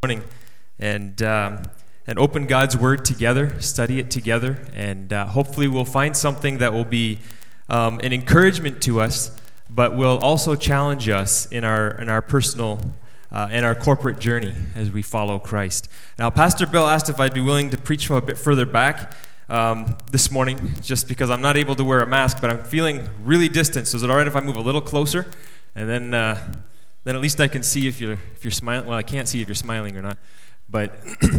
morning and open God's Word together, study it together, and hopefully we'll find something that will be an encouragement to us, but will also challenge us in our personal and our corporate journey as we follow Christ. Now, Pastor Bill asked if I'd be willing to preach from a bit further back this morning, just because I'm not able to wear a mask, but I'm feeling really distant. So is it all right if I move a little closer, and then at least I can see if you're smiling. Well, I can't see if you're smiling or not, but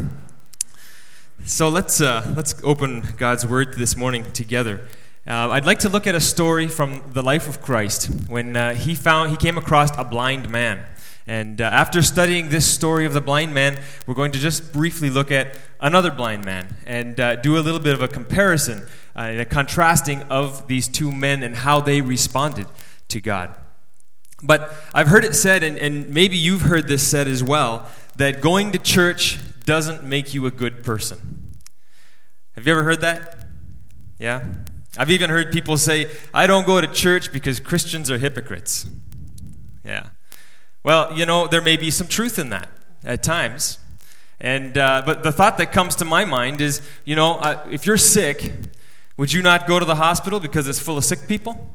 so let's open God's Word this morning together. I'd like to look at a story from the life of Christ when he came across a blind man. And after studying this story of the blind man, we're going to just briefly look at another blind man and do a little bit of a comparison and a contrasting of these two men and how they responded to God. But I've heard it said, and maybe you've heard this said as well, that going to church doesn't make you a good person. Have you ever heard that? Yeah? I've even heard people say, I don't go to church because Christians are hypocrites. Yeah. Well, there may be some truth in that at times. And but the thought that comes to my mind is, if you're sick, would you not go to the hospital because it's full of sick people?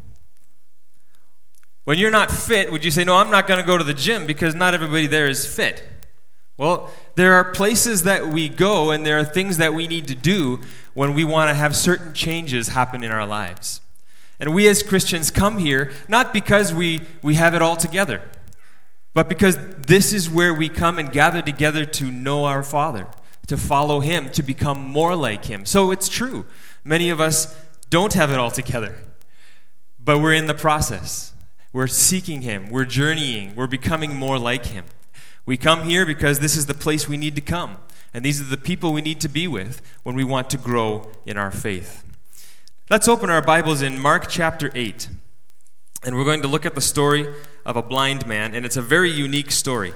When you're not fit, would you say, no, I'm not going to go to the gym because not everybody there is fit? Well, there are places that we go and there are things that we need to do when we want to have certain changes happen in our lives. And we as Christians come here not because we have it all together, but because this is where we come and gather together to know our Father, to follow Him, to become more like Him. So it's true. Many of us don't have it all together, but we're in the process. We're seeking Him. We're journeying. We're becoming more like Him. We come here because this is the place we need to come. And these are the people we need to be with when we want to grow in our faith. Let's open our Bibles in Mark chapter 8. And we're going to look at the story of a blind man. And it's a very unique story.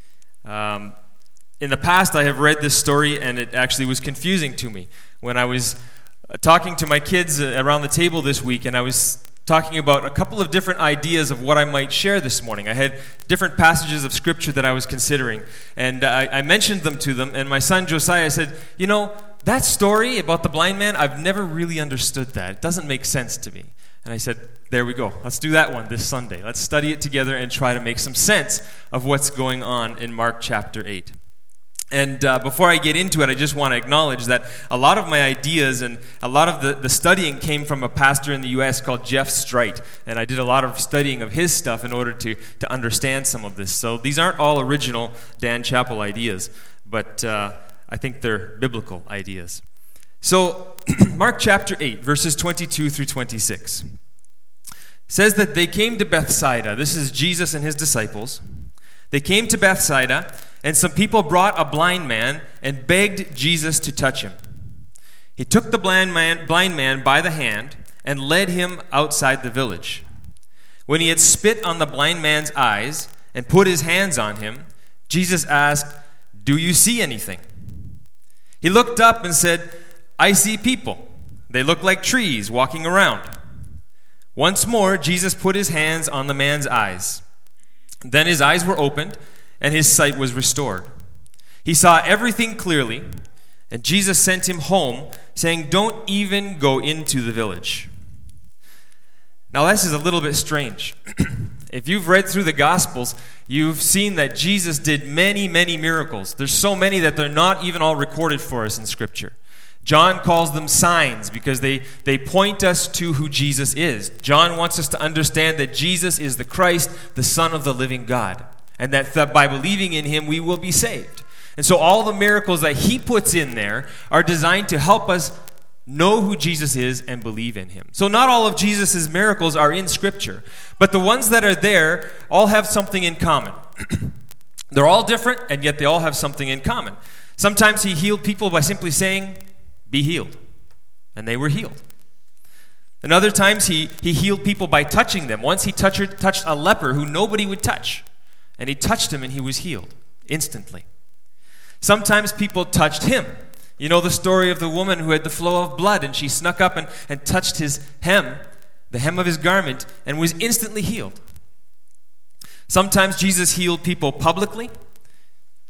In the past, I have read this story, and it actually was confusing to me. When I was talking to my kids around the table this week, and I was talking about a couple of different ideas of what I might share this morning. I had different passages of Scripture that I was considering, and I mentioned them to them, and my son Josiah said, that story about the blind man, I've never really understood that. It doesn't make sense to me. And I said, there we go. Let's do that one this Sunday. Let's study it together and try to make some sense of what's going on in Mark chapter 8. And before I get into it, I just want to acknowledge that a lot of my ideas and a lot of the studying came from a pastor in the U.S. called Jeff Strite. And I did a lot of studying of his stuff in order to understand some of this. So these aren't all original Dan Chappell ideas, but I think they're biblical ideas. So Mark chapter 8, verses 22 through 26. Says that they came to Bethsaida. This is Jesus and his disciples. They came to Bethsaida, and some people brought a blind man and begged Jesus to touch him. He took the blind man by the hand and led him outside the village. When he had spit on the blind man's eyes and put his hands on him, Jesus asked, "Do you see anything?" He looked up and said, "I see people. They look like trees walking around." Once more, Jesus put his hands on the man's eyes. Then his eyes were opened, and his sight was restored. He saw everything clearly, and Jesus sent him home, saying, "Don't even go into the village." Now, this is a little bit strange. If you've read through the Gospels, you've seen that Jesus did many, many miracles. There's so many that they're not even all recorded for us in Scripture. John calls them signs because they point us to who Jesus is. John wants us to understand that Jesus is the Christ, the Son of the living God, and that by believing in him, we will be saved. And so all the miracles that he puts in there are designed to help us know who Jesus is and believe in him. So not all of Jesus' miracles are in Scripture, but the ones that are there all have something in common. They're all different, and yet they all have something in common. Sometimes he healed people by simply saying, "Be healed," and they were healed. And other times he healed people by touching them. Once he touched a leper who nobody would touch, and he touched him and he was healed instantly. Sometimes people touched him. You know the story of the woman who had the flow of blood, and she snuck up and touched his hem, the hem of his garment, and was instantly healed. Sometimes Jesus healed people publicly.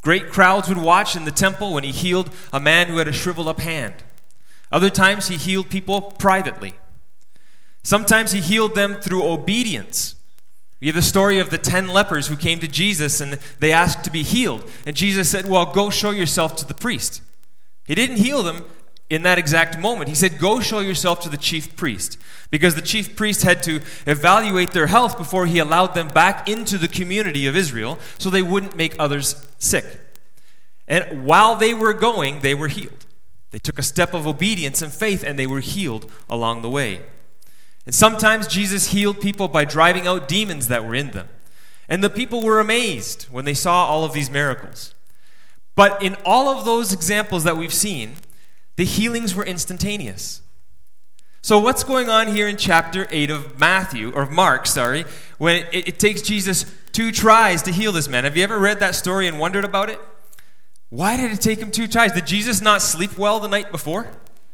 Great crowds would watch in the temple when he healed a man who had a shriveled up hand. Other times he healed people privately. Sometimes he healed them through obedience. We have the story of the 10 lepers who came to Jesus and they asked to be healed. And Jesus said, well, go show yourself to the priest. He didn't heal them in that exact moment. He said, go show yourself to the chief priest. Because the chief priest had to evaluate their health before he allowed them back into the community of Israel so they wouldn't make others sick. And while they were going, they were healed. They took a step of obedience and faith and they were healed along the way. And sometimes Jesus healed people by driving out demons that were in them. And the people were amazed when they saw all of these miracles. But in all of those examples that we've seen, the healings were instantaneous. So what's going on here in chapter 8 of Mark, when it takes Jesus 2 tries to heal this man? Have you ever read that story and wondered about it? Why did it take him 2 tries? Did Jesus not sleep well the night before?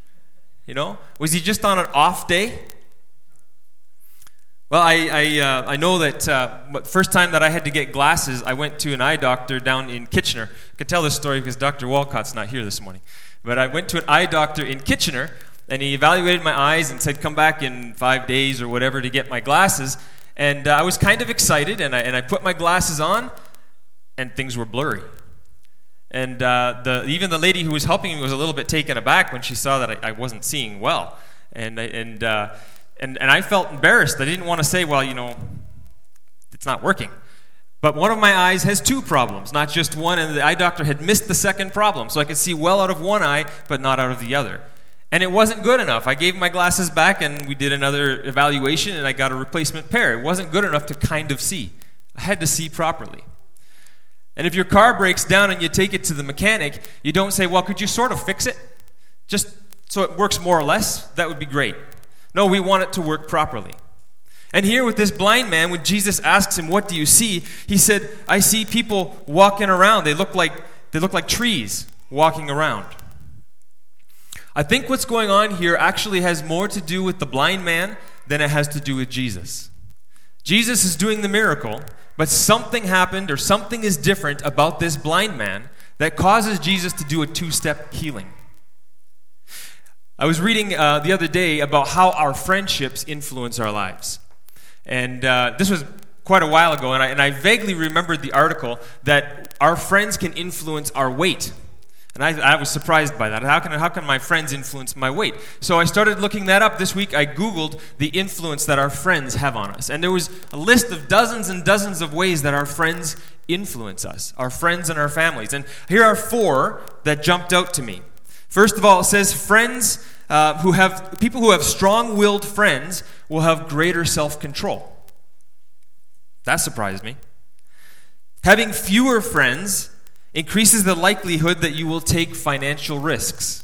Was he just on an off day? Well, I know that first time that I had to get glasses, I went to an eye doctor down in Kitchener. I can tell this story because Dr. Walcott's not here this morning. But I went to an eye doctor in Kitchener, and he evaluated my eyes and said, come back in 5 days or whatever to get my glasses. And I was kind of excited, and I put my glasses on, and things were blurry. And even the lady who was helping me was a little bit taken aback when she saw that I wasn't seeing well. And I felt embarrassed. I didn't want to say, well, it's not working. But one of my eyes has 2 problems, not just one, and the eye doctor had missed the second problem. So I could see well out of one eye, but not out of the other. And it wasn't good enough. I gave my glasses back, and we did another evaluation, and I got a replacement pair. It wasn't good enough to kind of see. I had to see properly. And if your car breaks down and you take it to the mechanic, you don't say, well, could you sort of fix it? Just so it works more or less? That would be great. No, we want it to work properly. And here with this blind man, when Jesus asks him, what do you see? He said, I see people walking around. They look like trees walking around. I think what's going on here actually has more to do with the blind man than it has to do with Jesus. Jesus is doing the miracle, but something happened or something is different about this blind man that causes Jesus to do a 2-step healing. I was reading the other day about how our friendships influence our lives. And this was quite a while ago, and I vaguely remembered the article that our friends can influence our weight. And I was surprised by that. How can my friends influence my weight? So I started looking that up. This week I Googled the influence that our friends have on us. And there was a list of dozens and dozens of ways that our friends influence us, our friends and our families. And here are 4 that jumped out to me. First of all, it says people who have strong-willed friends will have greater self-control. That surprised me. Having fewer friends increases the likelihood that you will take financial risks.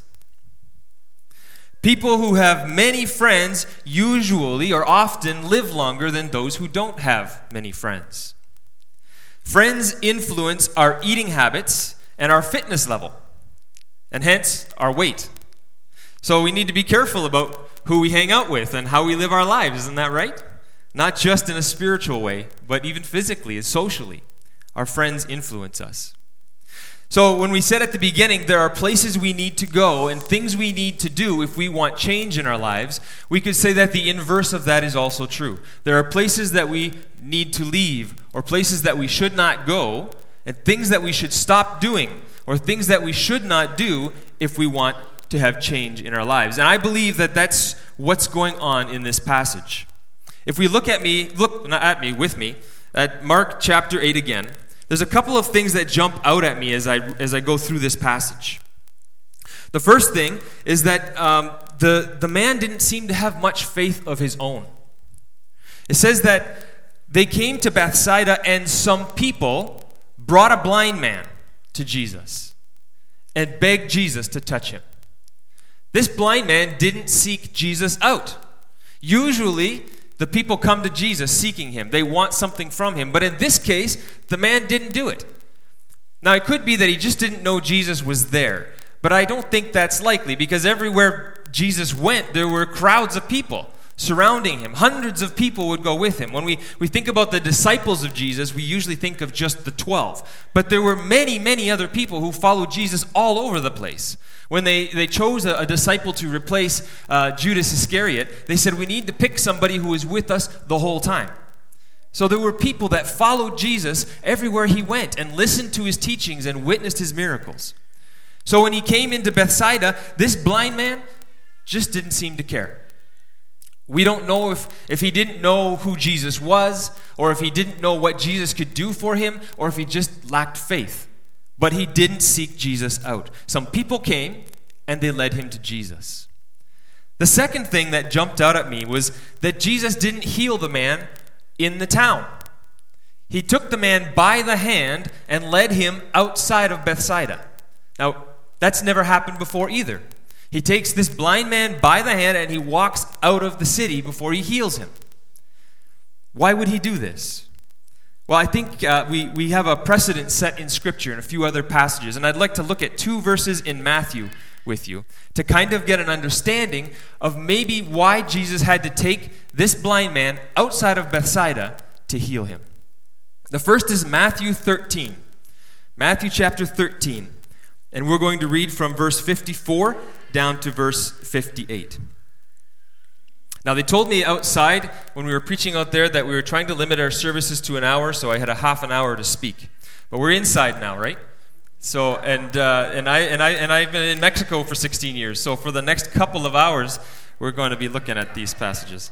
People who have many friends usually or often live longer than those who don't have many friends. Friends influence our eating habits and our fitness level, and hence our weight. So we need to be careful about who we hang out with and how we live our lives, isn't that right? Not just in a spiritual way, but even physically and socially. Our friends influence us. So when we said at the beginning there are places we need to go and things we need to do if we want change in our lives, we could say that the inverse of that is also true. There are places that we need to leave or places that we should not go and things that we should stop doing or things that we should not do if we want to have change in our lives. And I believe that that's what's going on in this passage. If we look with me at Mark chapter 8 again, there's a couple of things that jump out at me as I go through this passage. The first thing is that the man didn't seem to have much faith of his own. It says that they came to Bethsaida and some people brought a blind man to Jesus and begged Jesus to touch him. This blind man didn't seek Jesus out. Usually, the people come to Jesus seeking him. They want something from him. But in this case, the man didn't do it. Now, it could be that he just didn't know Jesus was there. But I don't think that's likely because everywhere Jesus went, there were crowds of people. surrounding him. Hundreds of people would go with him. When we think about the disciples of Jesus, we usually think of just the 12. But there were many, many other people who followed Jesus all over the place. When they chose a disciple to replace Judas Iscariot, they said, we need to pick somebody who is with us the whole time. So there were people that followed Jesus everywhere he went and listened to his teachings and witnessed his miracles. So when he came into Bethsaida, this blind man just didn't seem to care. We don't know if he didn't know who Jesus was, or if he didn't know what Jesus could do for him, or if he just lacked faith. But he didn't seek Jesus out. Some people came, and they led him to Jesus. The second thing that jumped out at me was that Jesus didn't heal the man in the town. He took the man by the hand and led him outside of Bethsaida. Now, that's never happened before either. He takes this blind man by the hand and he walks out of the city before he heals him. Why would he do this? Well, I think we have a precedent set in Scripture and a few other passages, and I'd like to look at 2 verses in Matthew with you to kind of get an understanding of maybe why Jesus had to take this blind man outside of Bethsaida to heal him. The first is Matthew 13. Matthew chapter 13. And we're going to read from verse 54 down to verse 58. Now, they told me outside when we were preaching out there that we were trying to limit our services to an hour, so I had a half an hour to speak. But we're inside now, right? So, and I've been in Mexico for 16 years. So for the next couple of hours, we're going to be looking at these passages.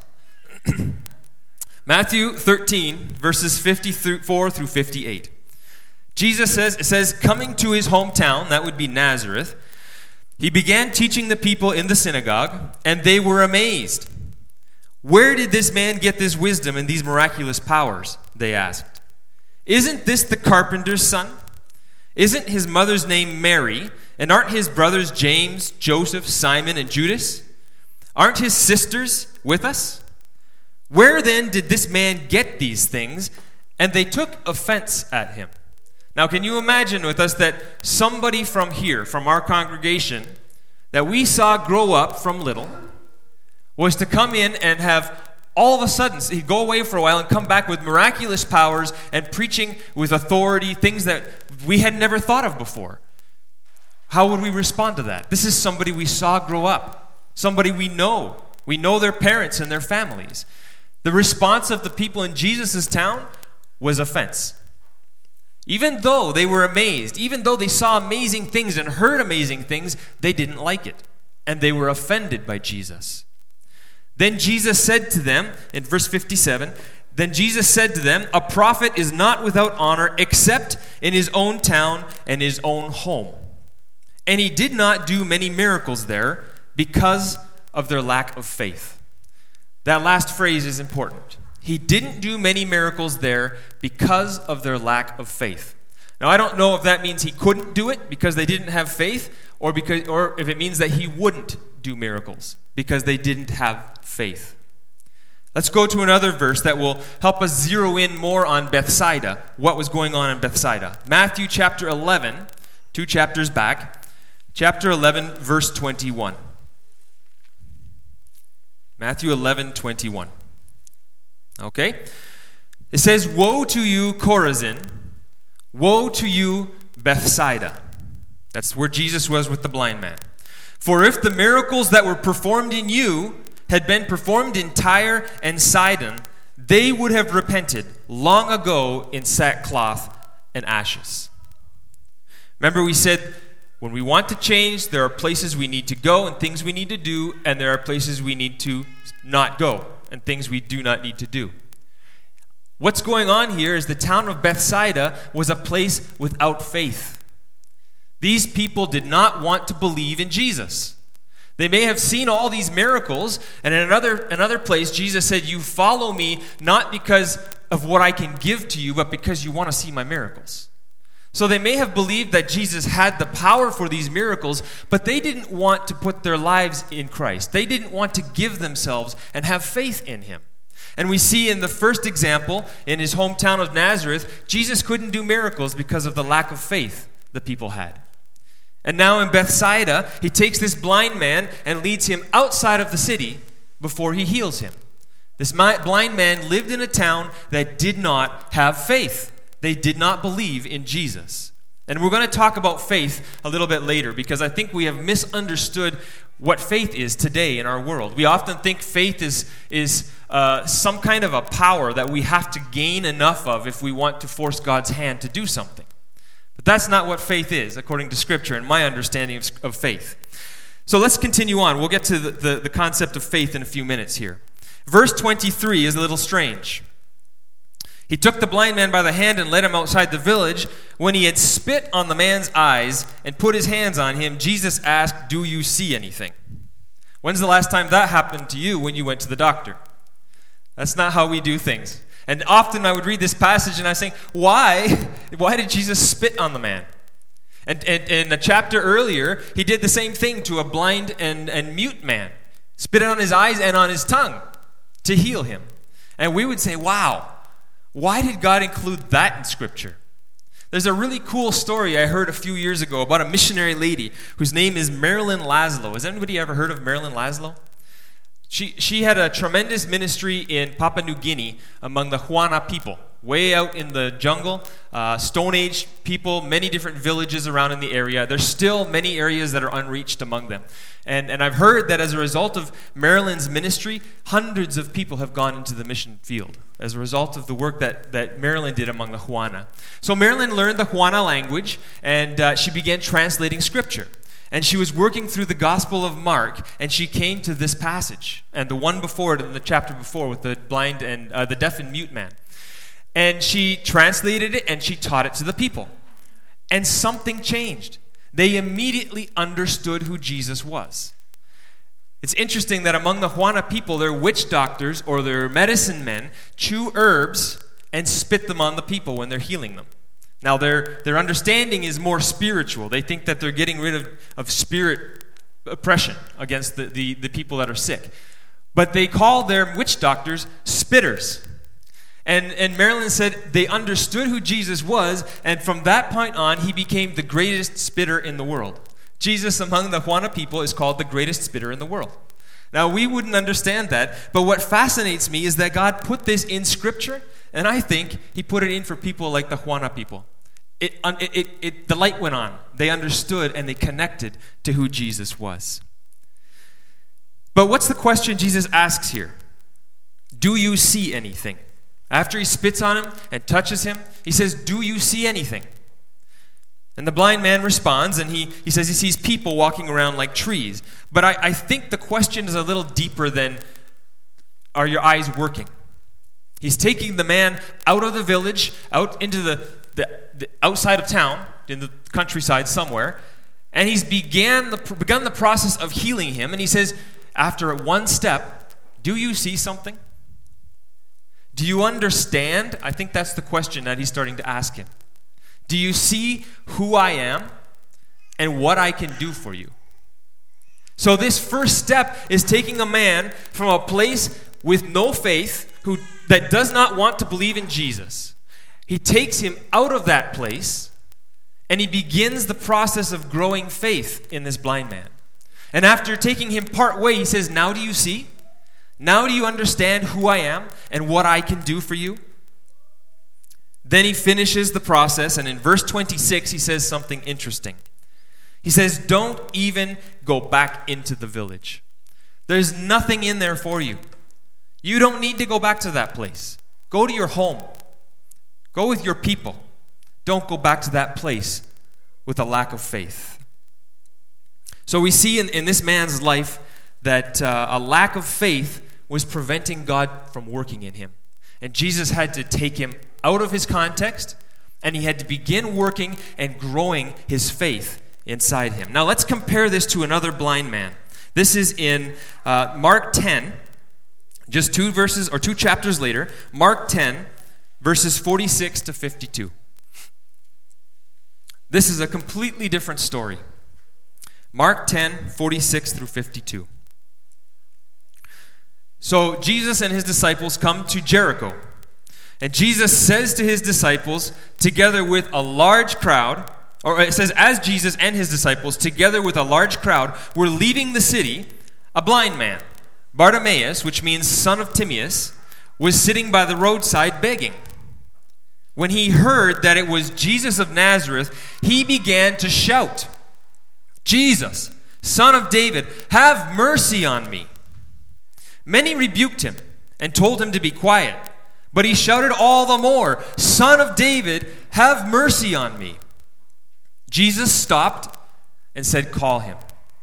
Matthew 13, verses 54 through 58. Jesus says, coming to his hometown, that would be Nazareth, he began teaching the people in the synagogue, and they were amazed. Where did this man get this wisdom and these miraculous powers? They asked. Isn't this the carpenter's son? Isn't his mother's name Mary? And aren't his brothers James, Joseph, Simon, and Judas? Aren't his sisters with us? Where then did this man get these things? And they took offense at him. Now, can you imagine with us that somebody from here, from our congregation, that we saw grow up from little, was to come in and have all of a sudden, he'd go away for a while and come back with miraculous powers and preaching with authority, things that we had never thought of before. How would we respond to that? This is somebody we saw grow up, somebody we know. We know their parents and their families. The response of the people in Jesus' town was offense. Even though they were amazed, even though they saw amazing things and heard amazing things, they didn't like it. And they were offended by Jesus. Then Jesus said to them, in verse 57, then Jesus said to them, a prophet is not without honor except in his own town and his own home. And he did not do many miracles there because of their lack of faith. That last phrase is important. He didn't do many miracles there because of their lack of faith. Now, I don't know if that means he couldn't do it because they didn't have faith, or if it means that he wouldn't do miracles because they didn't have faith. Let's go to another verse that will help us zero in more on Bethsaida, what was going on in Bethsaida. Matthew chapter 11, 2 chapters back, chapter 11, verse 21. Matthew 11, 21. Okay? It says, woe to you, Chorazin. Woe to you, Bethsaida. That's where Jesus was with the blind man. For if the miracles that were performed in you had been performed in Tyre and Sidon, they would have repented long ago in sackcloth and ashes. Remember, we said when we want to change, there are places we need to go and things we need to do, and there are places we need to not go and things we do not need to do. What's going on here is the town of Bethsaida was a place without faith. These people did not want to believe in Jesus. They may have seen all these miracles, and in another place, Jesus said, you follow me not because of what I can give to you, but because you want to see my miracles. So they may have believed that Jesus had the power for these miracles, but they didn't want to put their lives in Christ. They didn't want to give themselves and have faith in him. And we see in the first example, in his hometown of Nazareth, Jesus couldn't do miracles because of the lack of faith the people had. And now in Bethsaida, he takes this blind man and leads him outside of the city before he heals him. This blind man lived in a town that did not have faith. They did not believe in Jesus. And we're going to talk about faith a little bit later because I think we have misunderstood what faith is today in our world. We often think faith is some kind of a power that we have to gain enough of if we want to force God's hand to do something. But that's not what faith is, according to Scripture and my understanding of faith. So let's continue on. We'll get to the concept of faith in a few minutes here. Verse 23 is a little strange. He took the blind man by the hand and led him outside the village. When he had spit on the man's eyes and put his hands on him, Jesus asked, "Do you see anything?" When's the last time that happened to you when you went to the doctor? That's not how we do things. And often I would read this passage and I think, why did Jesus spit on the man? And in a chapter earlier, he did the same thing to a blind and mute man. Spit on his eyes and on his tongue to heal him. And we would say, wow, why did God include that in Scripture? There's a really cool story I heard a few years ago about a missionary lady whose name is Marilyn Laszlo. Has anybody ever heard of Marilyn Laszlo? She had a tremendous ministry in Papua New Guinea among the Huana people, way out in the jungle, Stone Age people, many different villages around in the area. There's still many areas that are unreached among them. And I've heard that as a result of Marilyn's ministry, hundreds of people have gone into the mission field as a result of the work that Marilyn did among the Huana. So Marilyn learned the Huana language, and she began translating Scripture. And she was working through the Gospel of Mark, and she came to this passage, and the one before it, in the chapter before, with the blind and the deaf and mute man. And she translated it, and she taught it to the people. And something changed. They immediately understood who Jesus was. It's interesting that among the Huana people, their witch doctors or their medicine men chew herbs and spit them on the people when they're healing them. Now, their understanding is more spiritual. They think that they're getting rid of spirit oppression against the people that are sick. But they call their witch doctors spitters. And Marilyn said they understood who Jesus was, and from that point on, he became the greatest spitter in the world. Jesus among the Huana people is called the greatest spitter in the world. Now, we wouldn't understand that, but what fascinates me is that God put this in Scripture, and I think he put it in for people like the Huana people. The light went on. They understood and they connected to who Jesus was. But what's the question Jesus asks here? Do you see anything? After he spits on him and touches him, he says, do you see anything? And the blind man responds, and he says he sees people walking around like trees. But I think the question is a little deeper than, are your eyes working? He's taking the man out of the village, out into the outside of town, in the countryside somewhere, and he's begun the process of healing him. And he says, after one step, do you see something? Do you understand? I think that's the question that he's starting to ask him. Do you see who I am and what I can do for you? So this first step is taking a man from a place with no faith, that does not want to believe in Jesus. He takes him out of that place, and he begins the process of growing faith in this blind man. And after taking him part way, he says, now do you see? Now do you understand who I am and what I can do for you? Then he finishes the process, and in verse 26, he says something interesting. He says, don't even go back into the village. There's nothing in there for you. You don't need to go back to that place. Go to your home. Go with your people. Don't go back to that place with a lack of faith. So we see in this man's life that a lack of faith was preventing God from working in him. And Jesus had to take him out of his context, and he had to begin working and growing his faith inside him. Now let's compare this to another blind man. This is in Mark 10, just two chapters later, Mark 10, verses 46 to 52. This is a completely different story. Mark 10, 46 through 52. So Jesus and his disciples come to Jericho. And Jesus says to his disciples, together with a large crowd, or it says, as Jesus and his disciples, together with a large crowd, were leaving the city, a blind man Bartimaeus, which means son of Timaeus, was sitting by the roadside begging. When he heard that it was Jesus of Nazareth, he began to shout, "Jesus, Son of David, have mercy on me." Many rebuked him and told him to be quiet, but he shouted all the more, "Son of David, have mercy on me." Jesus stopped and said, "Call him."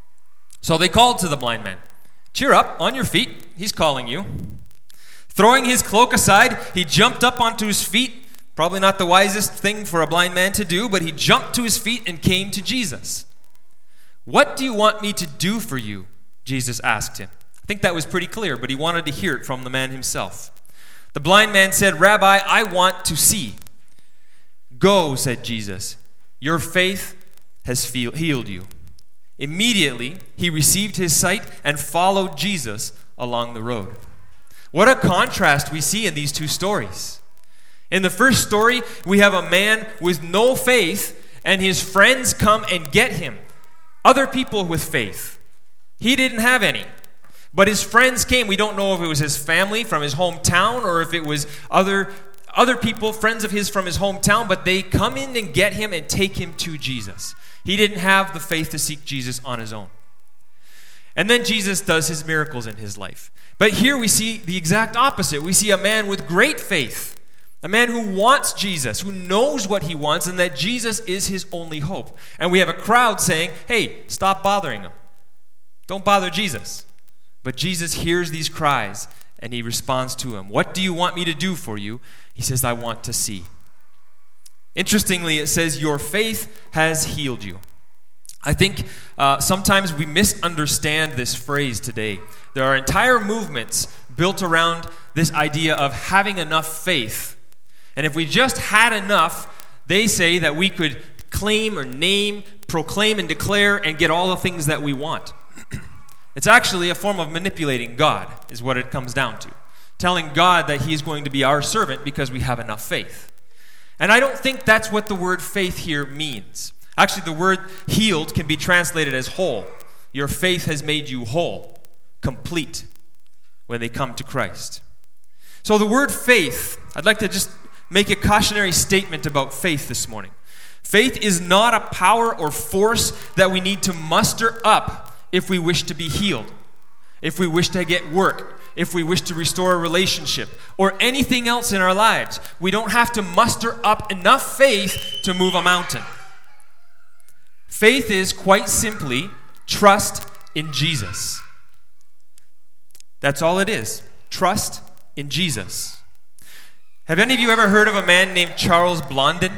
So they called to the blind man, "Cheer up, on your feet, he's calling you." Throwing his cloak aside, he jumped up onto his feet. Probably not the wisest thing for a blind man to do, but he jumped to his feet and came to Jesus. "What do you want me to do for you?" Jesus asked him. I think that was pretty clear, but he wanted to hear it from the man himself. The blind man said, "Rabbi, I want to see." "Go," said Jesus. "Your faith has healed you." Immediately, he received his sight and followed Jesus along the road. What a contrast we see in these two stories. In the first story, we have a man with no faith, and his friends come and get him. Other people with faith. He didn't have any. But his friends came. We don't know if it was his family from his hometown or if it was other people, friends of his from his hometown, but they come in and get him and take him to Jesus. He didn't have the faith to seek Jesus on his own. And then Jesus does his miracles in his life. But here we see the exact opposite. We see a man with great faith. A man who wants Jesus, who knows what he wants, and that Jesus is his only hope. And we have a crowd saying, "Hey, stop bothering him. Don't bother Jesus." But Jesus hears these cries, and he responds to him. "What do you want me to do for you?" He says, "I want to see." Interestingly, it says, "Your faith has healed you." I think sometimes we misunderstand this phrase today. There are entire movements built around this idea of having enough faith. And if we just had enough, they say that we could claim or name, proclaim and declare and get all the things that we want. It's actually a form of manipulating God, is what it comes down to. Telling God that he is going to be our servant because we have enough faith. And I don't think that's what the word faith here means. Actually, the word healed can be translated as whole. Your faith has made you whole, complete, when they come to Christ. So the word faith, I'd like to just make a cautionary statement about faith this morning. Faith is not a power or force that we need to muster up if we wish to be healed, if we wish to get work, if we wish to restore a relationship, or anything else in our lives. We don't have to muster up enough faith to move a mountain. Faith is quite simply trust in Jesus. That's all it is. Trust in Jesus. Have any of you ever heard of a man named Charles Blondin?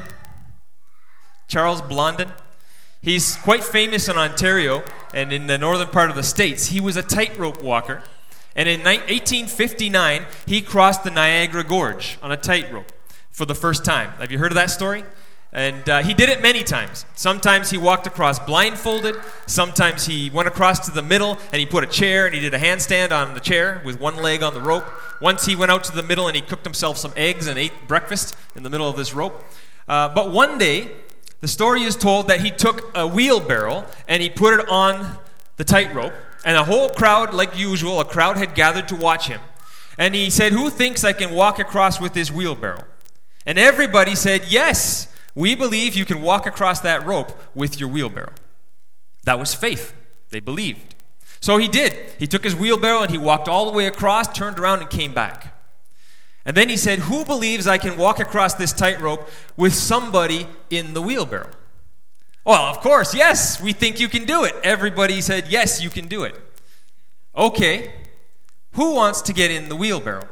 Charles Blondin? He's quite famous in Ontario and in the northern part of the States. He was a tightrope walker. And in 1859, he crossed the Niagara Gorge on a tightrope for the first time. Have you heard of that story? And he did it many times. Sometimes he walked across blindfolded. Sometimes he went across to the middle and he put a chair and he did a handstand on the chair with one leg on the rope. Once he went out to the middle and he cooked himself some eggs and ate breakfast in the middle of this rope. But one day, the story is told that he took a wheelbarrow and he put it on the tightrope. And a whole crowd, like usual, a crowd had gathered to watch him. And he said, "Who thinks I can walk across with this wheelbarrow?" And everybody said, "Yes, we believe you can walk across that rope with your wheelbarrow." That was faith. They believed. So he did. He took his wheelbarrow and he walked all the way across, turned around and came back. And then he said, "Who believes I can walk across this tightrope with somebody in the wheelbarrow?" Well, of course, yes, we think you can do it. Everybody said, "Yes, you can do it." Okay, who wants to get in the wheelbarrow?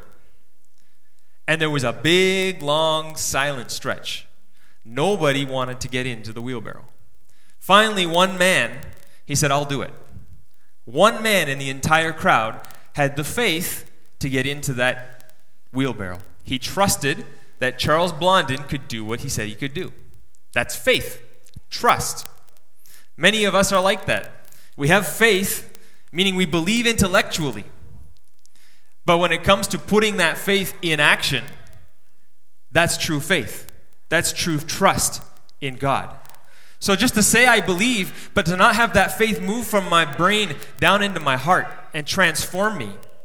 And there was a big, long, silent stretch. Nobody wanted to get into the wheelbarrow. Finally, one man, he said, "I'll do it." One man in the entire crowd had the faith to get into that wheelbarrow. He trusted that Charles Blondin could do what he said he could do. That's faith. Trust. Many of us are like that. We have faith, meaning we believe intellectually. But when it comes to putting that faith in action, that's true faith. That's true trust in God. So just to say I believe, but to not have that faith move from my brain down into my heart and transform me,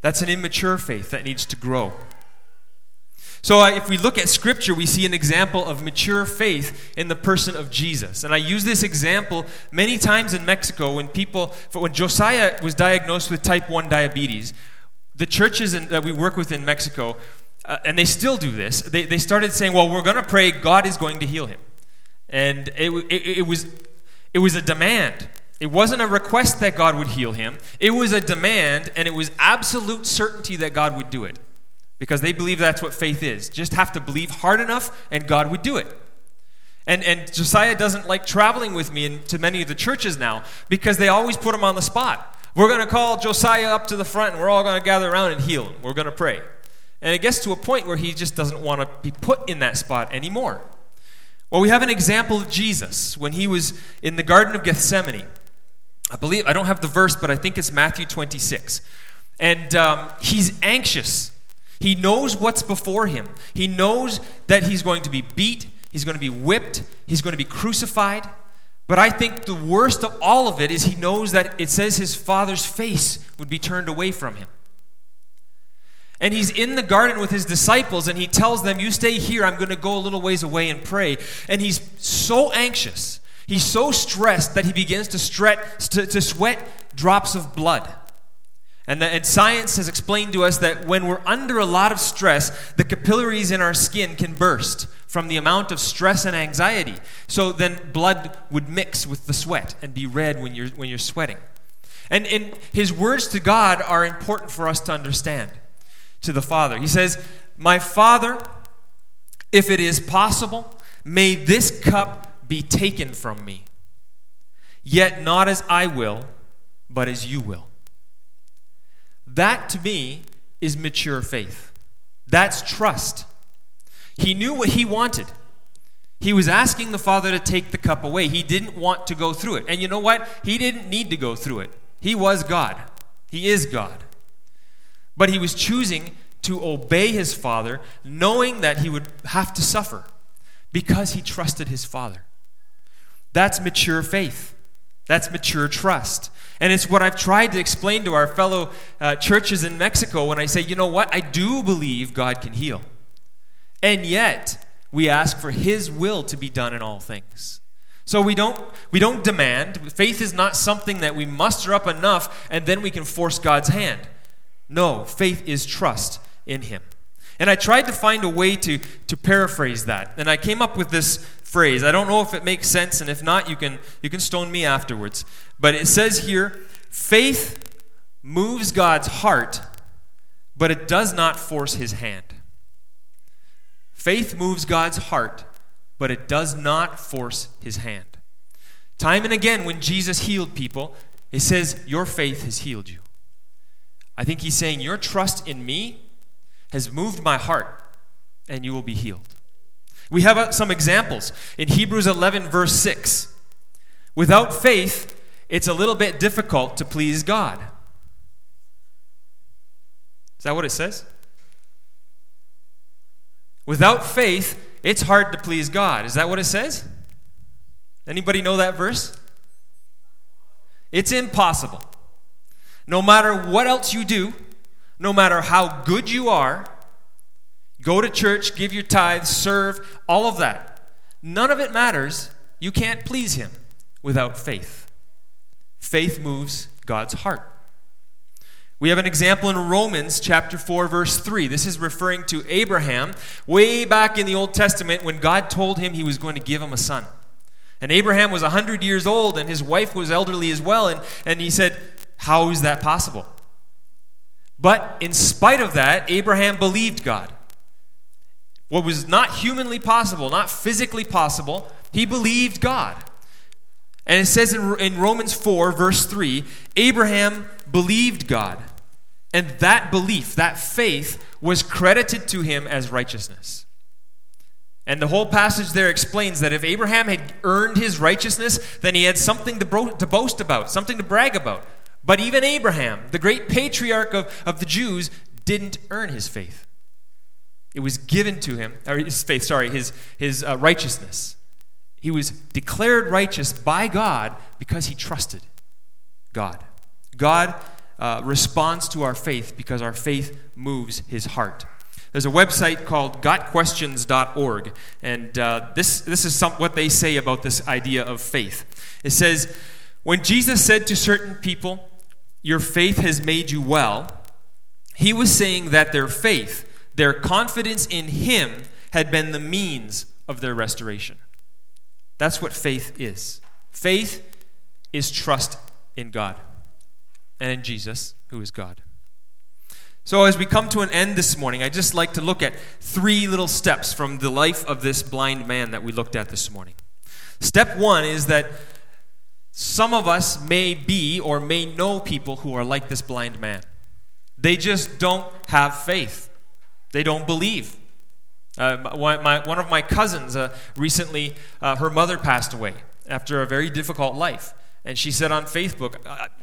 That's an immature faith that needs to grow. So if we look at Scripture, we see an example of mature faith in the person of Jesus. And I use this example many times in Mexico when Josiah was diagnosed with type 1 diabetes. The churches that we work with in Mexico, and they still do this, they started saying, well, we're going to pray God is going to heal him. And it was a demand. It wasn't a request that God would heal him. It was a demand, and it was absolute certainty that God would do it. Because they believe that's what faith is. Just have to believe hard enough, and God would do it. And Josiah doesn't like traveling with me to many of the churches now, because they always put him on the spot. We're going to call Josiah up to the front, and we're all going to gather around and heal him. We're going to pray. And it gets to a point where he just doesn't want to be put in that spot anymore. Well, we have an example of Jesus when he was in the Garden of Gethsemane. I don't have the verse, but I think it's Matthew 26. And he's anxious. He knows what's before him. He knows that he's going to be beat, he's going to be whipped, he's going to be crucified. But I think the worst of all of it is he knows that it says his Father's face would be turned away from him. And he's in the garden with his disciples, and he tells them, you stay here, I'm going to go a little ways away and pray. And he's so anxious, he's so stressed that he begins to sweat drops of blood. And science has explained to us that when we're under a lot of stress, the capillaries in our skin can burst from the amount of stress and anxiety. So then blood would mix with the sweat and be red when you're sweating. And his words to God are important for us to understand. To the Father, he says, my Father, if it is possible, may this cup be taken from me. Yet not as I will, but as you will. That, to me, is mature faith. That's trust. He knew what he wanted. He was asking the Father to take the cup away. He didn't want to go through it. And you know what? He didn't need to go through it. He was God. He is God. But he was choosing to obey his Father, knowing that he would have to suffer because he trusted his Father. That's mature faith. That's mature trust. And it's what I've tried to explain to our fellow churches in Mexico when I say, you know what? I do believe God can heal. And yet, we ask for his will to be done in all things. So we don't demand. Faith is not something that we muster up enough and then we can force God's hand. No, faith is trust in him. And I tried to find a way to paraphrase that. And I came up with this phrase. I don't know if it makes sense, and if not, you can stone me afterwards. But it says here, faith moves God's heart, but it does not force his hand. Faith moves God's heart, but it does not force his hand. Time and again, when Jesus healed people, it says, your faith has healed you. I think he's saying, your trust in me has moved my heart, and you will be healed. We have some examples. In Hebrews 11, verse 6, without faith, it's a little bit difficult to please God. Is that what it says? Without faith, it's hard to please God. Is that what it says? Anybody know that verse? It's impossible. No matter what else you do, no matter how good you are, go to church, give your tithes, serve, all of that. None of it matters. You can't please him without faith. Faith moves God's heart. We have an example in Romans chapter 4, verse 3. This is referring to Abraham way back in the Old Testament when God told him he was going to give him a son. And Abraham was 100 years old and his wife was elderly as well. And he said, how is that possible? But in spite of that, Abraham believed God. What was not humanly possible, not physically possible, he believed God. And it says in Romans 4, verse 3, Abraham believed God. And that belief, that faith, was credited to him as righteousness. And the whole passage there explains that if Abraham had earned his righteousness, then he had something to boast about, something to brag about. But even Abraham, the great patriarch of the Jews, didn't earn his faith. It was given to him, or his faith, his righteousness. He was declared righteous by God because he trusted God. God responds to our faith because our faith moves his heart. There's a website called gotquestions.org, and this is what they say about this idea of faith. It says, when Jesus said to certain people, "Your faith has made you well," he was saying that their faith, their confidence in him, had been the means of their restoration. That's what faith is. Faith is trust in God and in Jesus, who is God. So as we come to an end this morning, I'd just like to look at 3 little steps from the life of this blind man that we looked at this morning. Step 1 is that some of us may be or may know people who are like this blind man. They just don't have faith. They don't believe. One of my cousins recently, her mother passed away after a very difficult life. And she said on Facebook,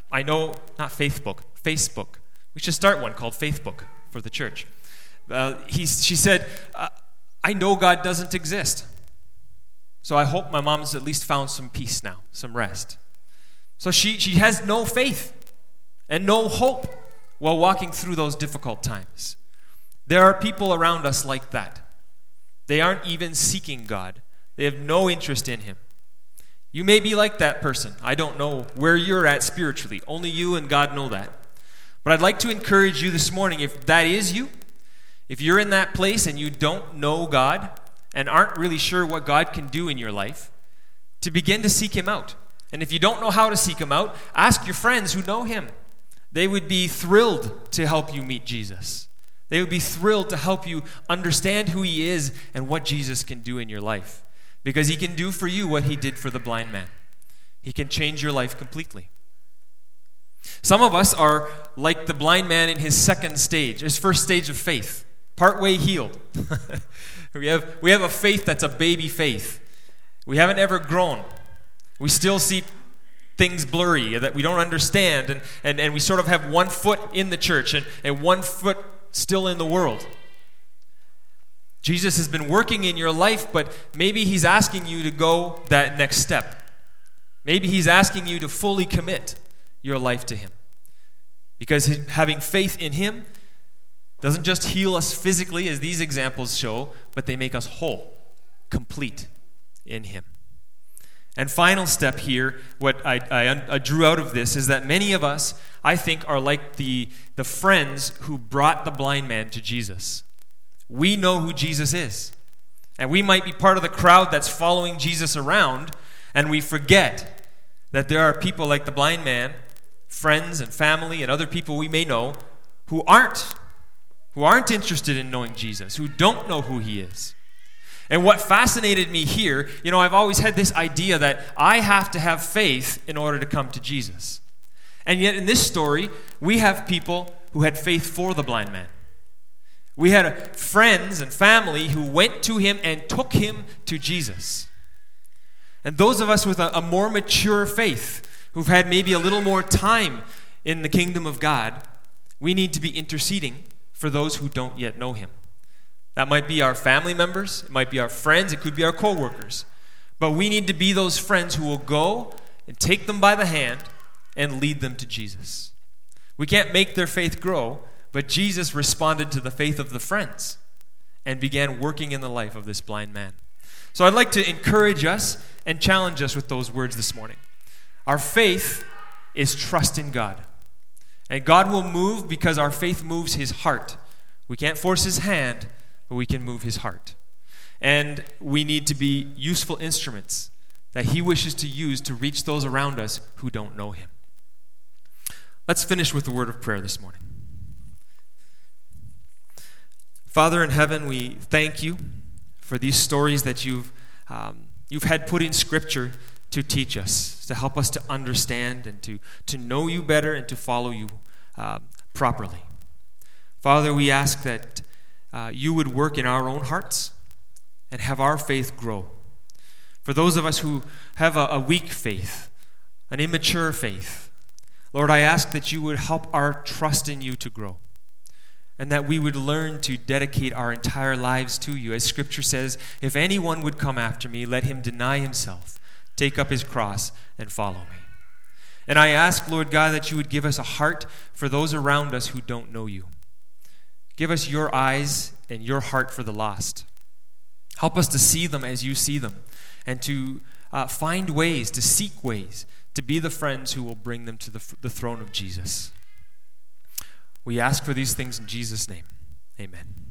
Facebook. We should start one called Faithbook for the church. She said, I know God doesn't exist. So I hope my mom's at least found some peace now, some rest. So she has no faith and no hope while walking through those difficult times. There are people around us like that. They aren't even seeking God. They have no interest in him. You may be like that person. I don't know where you're at spiritually. Only you and God know that. But I'd like to encourage you this morning, if that is you, if you're in that place and you don't know God and aren't really sure what God can do in your life, to begin to seek him out. And if you don't know how to seek him out, ask your friends who know him. They would be thrilled to help you meet Jesus. They would be thrilled to help you understand who he is and what Jesus can do in your life. Because he can do for you what he did for the blind man. He can change your life completely. Some of us are like the blind man in his first stage of faith, partway healed. We have a faith that's a baby faith. We haven't ever grown. We still see things blurry that we don't understand, and we sort of have one foot in the church and one foot still in the world. Jesus has been working in your life, but maybe he's asking you to go that next step. Maybe he's asking you to fully commit your life to him. Because having faith in him doesn't just heal us physically, as these examples show, but they make us whole, complete in him. And final step here, what I drew out of this, is that many of us, I think, are like the friends who brought the blind man to Jesus. We know who Jesus is. And we might be part of the crowd that's following Jesus around, and we forget that there are people like the blind man, friends and family and other people we may know, who aren't interested in knowing Jesus, who don't know who he is. And what fascinated me here, I've always had this idea that I have to have faith in order to come to Jesus. And yet in this story, we have people who had faith for the blind man. We had friends and family who went to him and took him to Jesus. And those of us with a more mature faith, who've had maybe a little more time in the kingdom of God, we need to be interceding for those who don't yet know him. That might be our family members, it might be our friends, it could be our co-workers. But we need to be those friends who will go and take them by the hand and lead them to Jesus. We can't make their faith grow, but Jesus responded to the faith of the friends and began working in the life of this blind man. So I'd like to encourage us and challenge us with those words this morning. Our faith is trust in God. And God will move because our faith moves his heart. We can't force his hand, but we can move his heart. And we need to be useful instruments that he wishes to use to reach those around us who don't know him. Let's finish with a word of prayer this morning. Father in heaven, we thank you for these stories that you've had put in Scripture to teach us, to help us to understand and to know you better and to follow you properly. Father, we ask that you would work in our own hearts and have our faith grow. For those of us who have a weak faith, an immature faith, Lord, I ask that you would help our trust in you to grow, and that we would learn to dedicate our entire lives to you. As Scripture says, if anyone would come after me, let him deny himself, take up his cross, and follow me. And I ask, Lord God, that you would give us a heart for those around us who don't know you. Give us your eyes and your heart for the lost. Help us to see them as you see them, and to find ways, to seek ways, to be the friends who will bring them to the throne of Jesus. We ask for these things in Jesus' name. Amen.